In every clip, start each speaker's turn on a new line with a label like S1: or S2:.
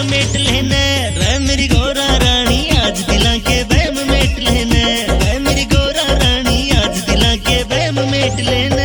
S1: समेट लेना रे मेरी गोरा रानी, आज दिला के बहम मेट लेना रे मेरी गोरा रानी, आज दिला के बहम मेट लेना।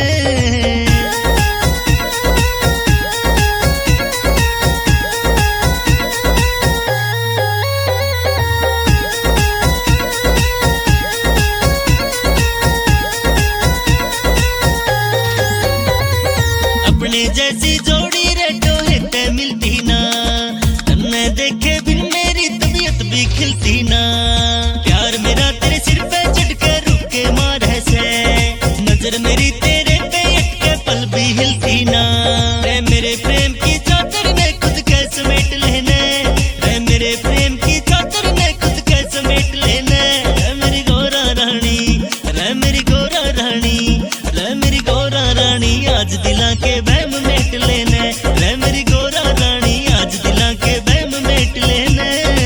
S1: अपने जैसी जोड़ी रेटो हेटे मिलती ना, तन्ने देखे बिन मेरी तबीयत भी खिलती ना। प्यार मेरा तेरे सिर पे चढ़ के रुक के मार है से, नजर मेरी तेरे पे अटके पल भी हिलती ना। रे मेरे प्रेम की चादर ने खुद के समेट लेने, रे मेरे प्रेम की चादर ने खुद के समेट लेने। रे मेरी गोरा रानी, रे मेरी गोरा रानी, रे मेरी गोरा रानी, आज दिला के बहम मेट लेने रे मेरी गोरा रानी, आज दिला के बहम मेट लेने।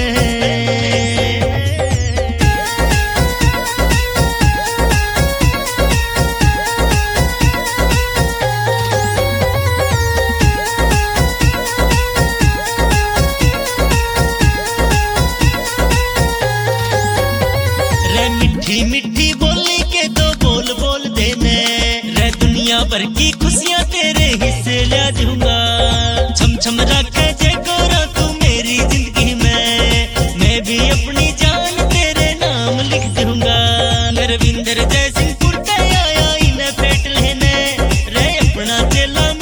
S1: रे मिठी मिठी बोली के दो बोल बोल देने, रे दुनिया भर की खुशियां तेरे हिस्से ला दूंगा। छम छम रखे जे गोरा तू मेरी जिंदगी में, मैं भी अपनी जान तेरे नाम लिख दूंगा। रविंदर जयसिंहपुर का आया इन्हें फेट लेने रे अपना चेला